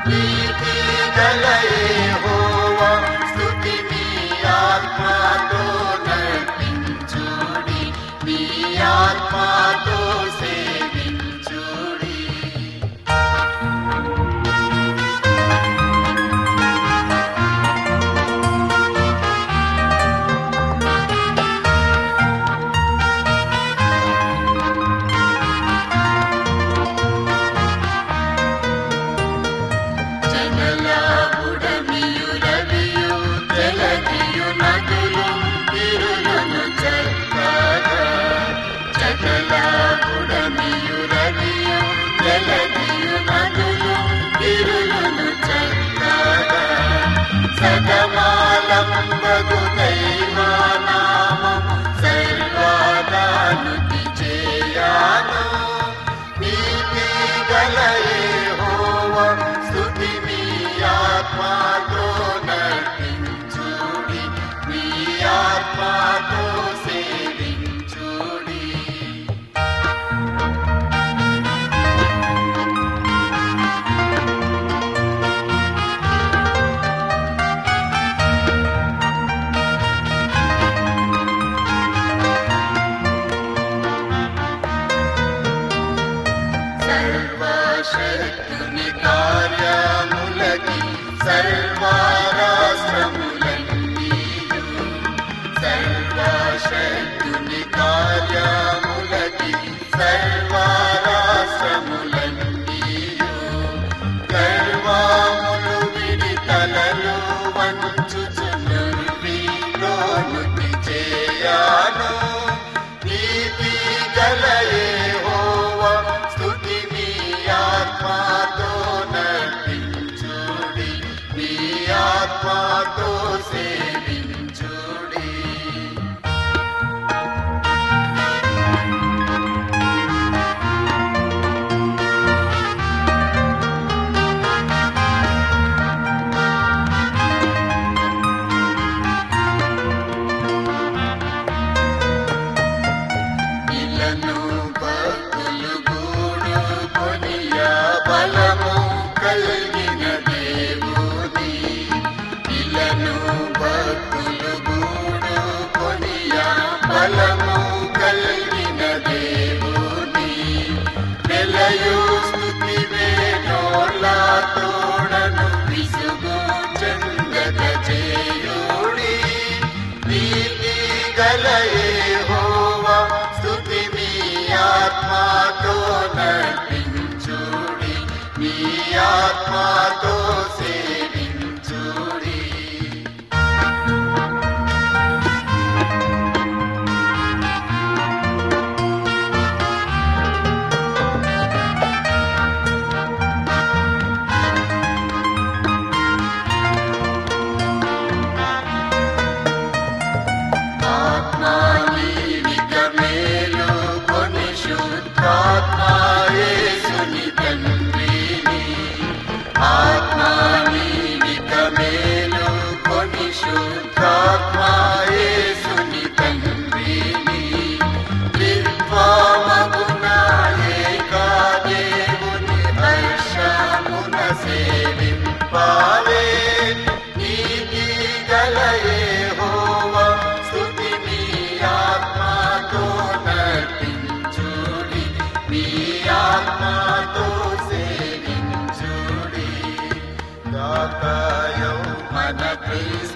నీతి గల యెహోవా స్తుతిని ఆత్మతో నర్తించుడి, నీ ఆత్మతో సేవించుడి. సదమాలంబగు దైవనామము సర్వదానుతి చేయాను, నీతి గల యెహోవా స్తుతిని ఆత్మతో నర్తించుడి, నీ ఆత్మతో సేవించుడి. సర్వశక్తుని కార్యములకి సర్వరాష్ట్రములన్నీయు, సర్వశక్తుని కార్యములకి సర్వరాష్ట్రములన్నీయు, గర్వములు విడి తలలు వంచుచును వీలోనుతి చేయాను, నీతి గల యెహోవా స్తుతిని ఆత్మతో నర్తించుడి, నీ ఆత్మతో సేవించుడి. ఇలను భక్తులు గూడు కొనియా బలము కలిగిన దేవుని, ఇలను భక్తులు గూడు కొనియా బలము కలిగిన దేవుని, వెలయు స్తుతి వేణోళ్ళ తోడను విసుగు చెందక చేయుడి, నీతి గల యెహోవా స్తుతిని ఆత్మతో నర్తించుడి, నీ ఆత్మతో సేవించుడి. ఆత్మా నీవిక మేలు కొని శుద్ధాత్మా యేసుని తండ్రిని, ఆత్మా నీవిక మేలు కొని శుద్ధాత్మా యేసుని తండ్రిని, త్రిత్వమగున ఏక దేవుని హర్షమున సేవింపాలే, నీతి గల యెహోవా స్తుతిని ఆత్మతో నర్తించుడి, నీ ఆత్మతో సేవించుడి. దాత యౌవన